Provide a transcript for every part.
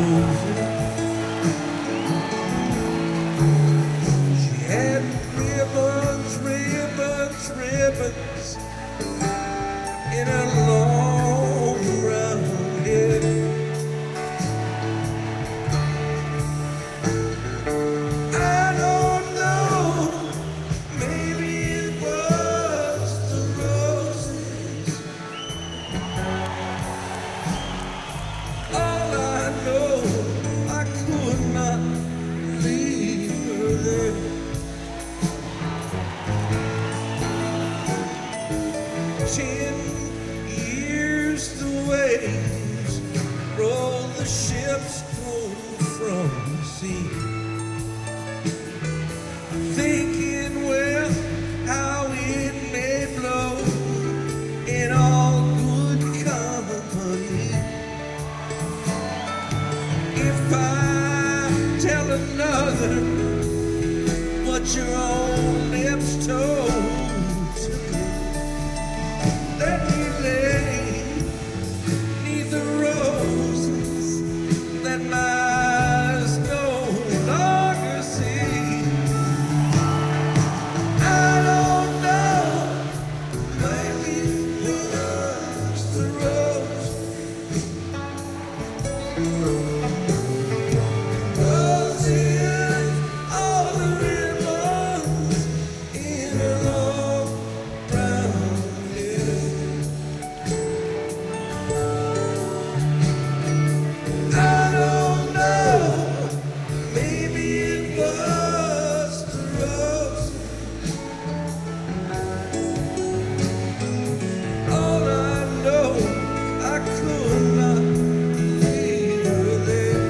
She had ribbons, ribbons, ribbons in her long brown hair. I don't know, maybe it was the roses. All I know, I could not leave her there. 10 years the waves roll the ships home from the sea. Thinking, well, how it may blow in all good company. If I tell another what your own lips told to me, let me lay 'neath the roses that my eyes no longer see. I don't know, maybe it was the rose. Roses, all the ribbons in her long brown hair. I don't know, maybe it was the rose. All I know, I could not leave her there.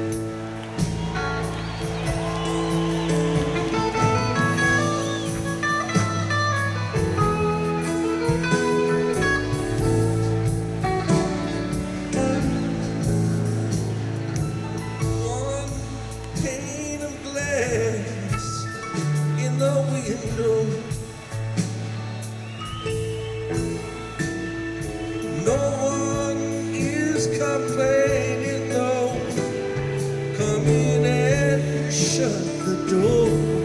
One pane of glass in the window. No one is complaining though. Come in and shut the door.